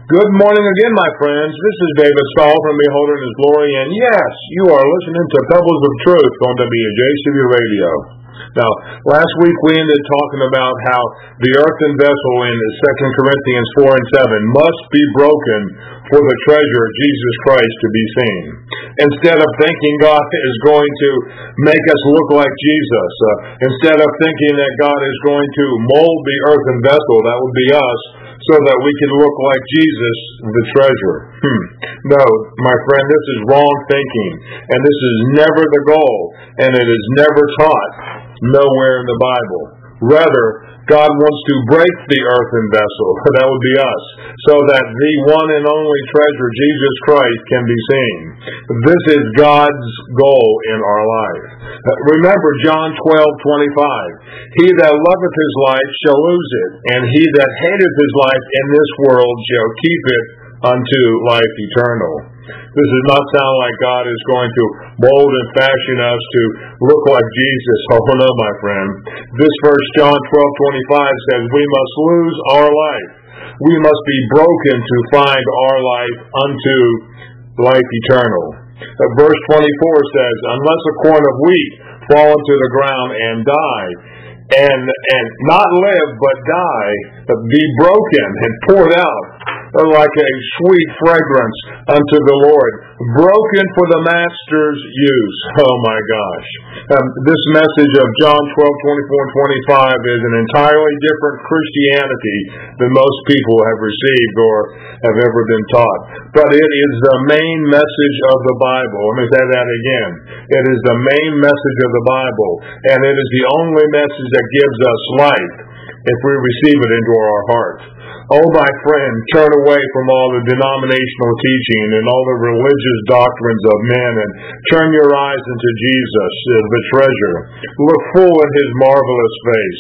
Good morning again, my friends. This is David Stahl from Beholder in His Glory, and yes, you are listening to Pebbles of Truth on WJCV Radio. Now, last week we ended talking about how the earthen vessel in 2 Corinthians 4 and 7 must be broken for the treasure, Jesus Christ, to be seen. Instead of thinking God is going to make us look like Jesus, instead of thinking that God is going to mold the earthen vessel, that would be us, so that we can look like Jesus, the treasure. No, my friend, this is wrong thinking, and this is never the goal, and it is never taught nowhere in the Bible. Rather, God wants to break the earthen vessel, that would be us, so that the one and only treasure, Jesus Christ, can be seen. This is God's goal in our life. Remember John 12:25. He that loveth his life shall lose it, and he that hateth his life in this world shall keep it unto life eternal. This does not sound like God is going to mold and fashion us to look like Jesus. Oh no, my friend. This verse, John 12:25, says we must lose our life. We must be broken to find our life unto life eternal. Verse 24 says, unless a corn of wheat fall into the ground and die, and not live but die, but be broken and poured out like a sweet fragrance unto the Lord, broken for the Master's use. Oh my gosh. This message of John 12:24 and 25 is an entirely different Christianity than most people have received or have ever been taught. But it is the main message of the Bible. Let me say that again. It is the main message of the Bible, and it is the only message that gives us life if we receive it into our heart. Oh, my friend, turn away from all the denominational teaching and all the religious doctrines of men and turn your eyes into Jesus, the treasure. Look full in His marvelous face.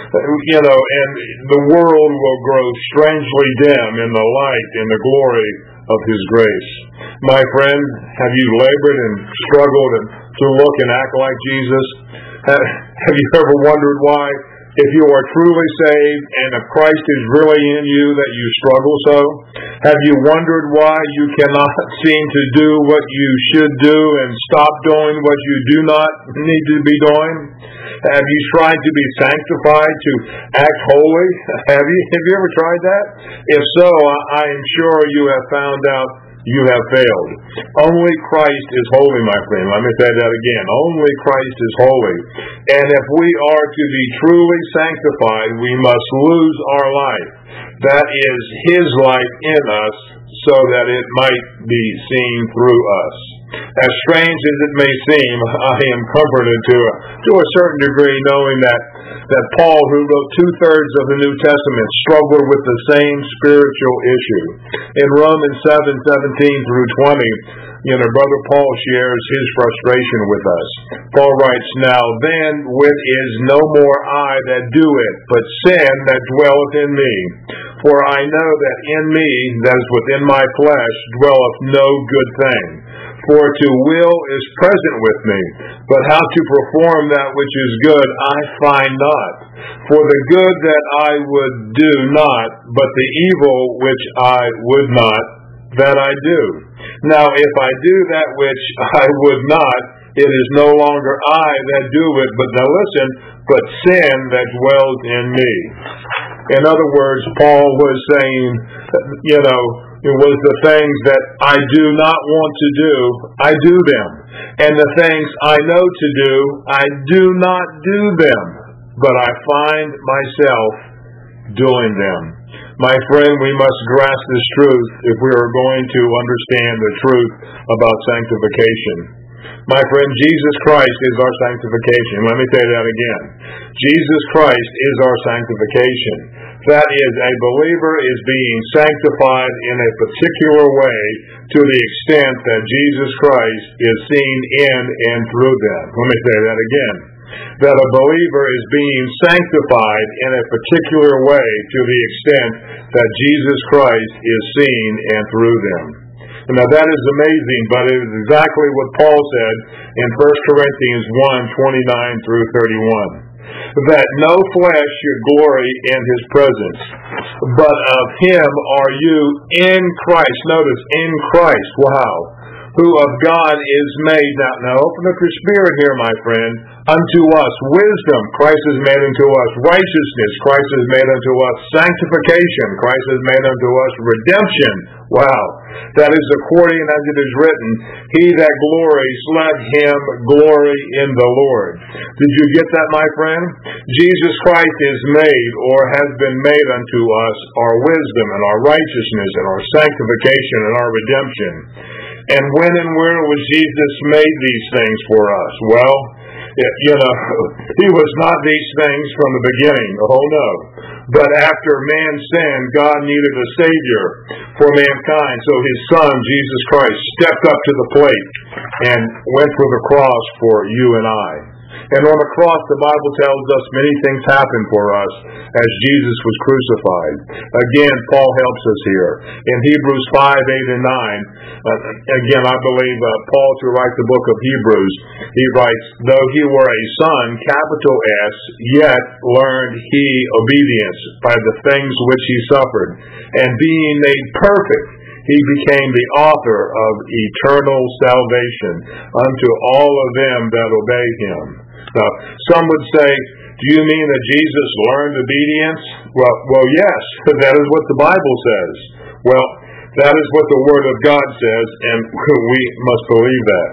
And the world will grow strangely dim in the light and the glory of His grace. My friend, have you labored and struggled to look and act like Jesus? Have you ever wondered why, if you are truly saved and if Christ is really in you, that you struggle so? Have you wondered why you cannot seem to do what you should do and stop doing what you do not need to be doing? Have you tried to be sanctified, to act holy? Have you ever tried that? If so, I am sure you have found out you have failed. Only Christ is holy, my friend. Let me say that again. Only Christ is holy. And if we are to be truly sanctified, we must lose our life. That is His life in us, so that it might be seen through us. As strange as it may seem, I am comforted to a certain degree knowing that Paul, who wrote 2/3 of the New Testament, struggled with the same spiritual issue. In Romans 7:17 through 20, Brother Paul shares his frustration with us. Paul writes, now then, it is no more I that do it, but sin that dwelleth in me. For I know that in me, that is within my flesh, dwelleth no good thing. For to will is present with me, but how to perform that which is good I find not. For the good that I would do not, but the evil which I would not, that I do. Now if I do that which I would not, it is no longer I that do it, but sin that dwells in me. In other words, Paul was saying, it was the things that I do not want to do, I do them. And the things I know to do, I do not do them. But I find myself doing them. My friend, we must grasp this truth if we are going to understand the truth about sanctification. My friend, Jesus Christ is our sanctification. Let me say that again. Jesus Christ is our sanctification. That is, a believer is being sanctified in a particular way to the extent that Jesus Christ is seen in and through them. Let me say that again. That a believer is being sanctified in a particular way to the extent that Jesus Christ is seen and through them. Now that is amazing, but it is exactly what Paul said in 1 Corinthians 1:29 through 31. that no flesh should glory in his presence, but of him are you in Christ. Notice, in Christ. Wow. Who of God is made. Now open up your spirit here, my friend. Unto us wisdom, Christ is made unto us. Righteousness, Christ is made unto us. Sanctification, Christ is made unto us. Redemption. Wow. That is according as it is written, he that glories, let him glory in the Lord. Did you get that, my friend? Jesus Christ is made, or has been made unto us, our wisdom and our righteousness and our sanctification and our redemption. And when and where was Jesus made these things for us? Well, he was not these things from the beginning. Oh no. But after man sinned, God needed a Savior for mankind. So his Son, Jesus Christ, stepped up to the plate and went for the cross for you and I. And on the cross, the Bible tells us many things happened for us as Jesus was crucified. Again, Paul helps us here. In Hebrews 5, 8, and 9, again, I believe Paul, to write the book of Hebrews, he writes, though he were a son, capital S, yet learned he obedience by the things which he suffered. And being made perfect, he became the author of eternal salvation unto all of them that obey him. Now, some would say, do you mean that Jesus learned obedience? Well, yes, that is what the Bible says. Well, that is what the Word of God says, and we must believe that.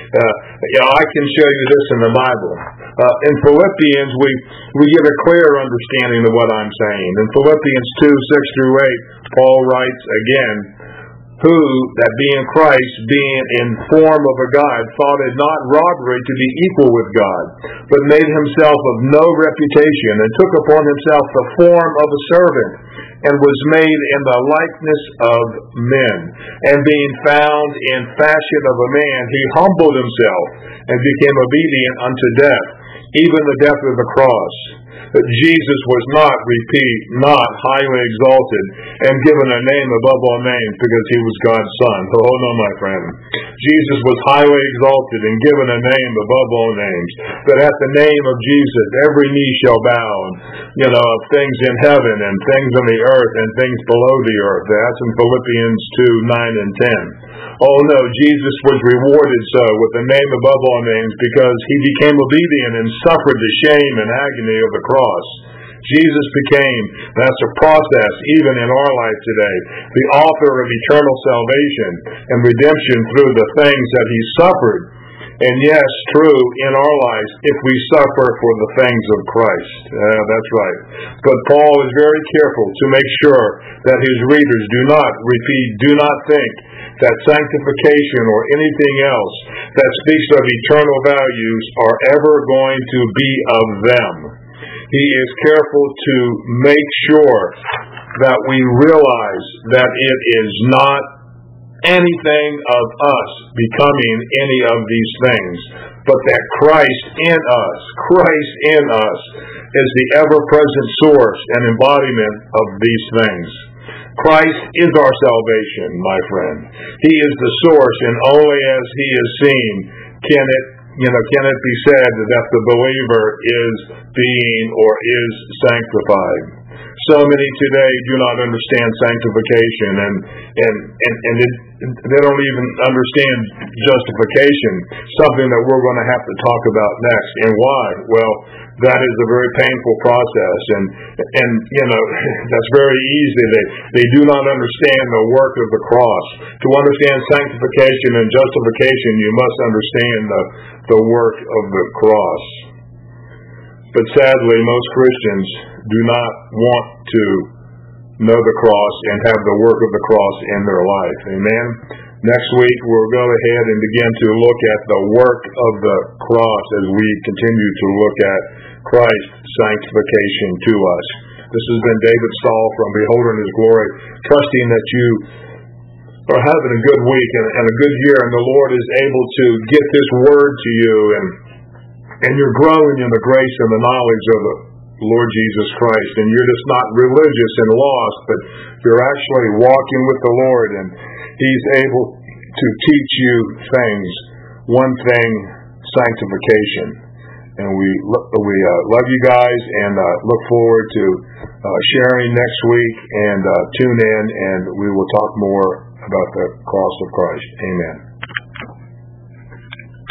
I can show you this in the Bible. In Philippians, we get a clear understanding of what I'm saying. In Philippians 2, 6 through 8, Paul writes again, who, that being Christ, being in form of a God, thought it not robbery to be equal with God, but made himself of no reputation, and took upon himself the form of a servant, and was made in the likeness of men. And being found in fashion of a man, he humbled himself, and became obedient unto death, even the death of the cross. That Jesus was not highly exalted and given a name above all names because he was God's Son. Oh no, my friend. Jesus was highly exalted and given a name above all names. That at the name of Jesus, every knee shall bow, of things in heaven and things on the earth and things below the earth. That's in Philippians 2, 9 and 10. Oh no, Jesus was rewarded so with the name above all names because he became obedient and suffered the shame and agony of the cross. Jesus became, that's a process even in our life today, the author of eternal salvation and redemption through the things that he suffered. And yes, true in our lives if we suffer for the things of Christ. That's right. But Paul is very careful to make sure that his readers do not think that sanctification or anything else that speaks of eternal values are ever going to be of them. He is careful to make sure that we realize that it is not anything of us becoming any of these things, but that Christ in us is the ever-present source and embodiment of these things. Christ is our salvation, my friend. He is the source, and only as he is seen can it be said that the believer is being or is sanctified. So many today do not understand sanctification, and they don't even understand justification, something that we're going to have to talk about next. And why? Well, that is a very painful process, and that's very easy. They do not understand the work of the cross. To understand sanctification and justification, you must understand the work of the cross. But sadly, most Christians do not want to know the cross and have the work of the cross in their life. Amen? Next week, we'll go ahead and begin to look at the work of the cross as we continue to look at Christ's sanctification to us. This has been David Stahl from Beholding His Glory, trusting that you are having a good week and a good year, and the Lord is able to get this word to you, and you're growing in the grace and the knowledge of the Lord Jesus Christ, and you're just not religious and lost, but you're actually walking with the Lord, and He's able to teach you things. One thing, sanctification. And we love you guys, and look forward to sharing next week. And tune in, and we will talk more about the cross of Christ. Amen.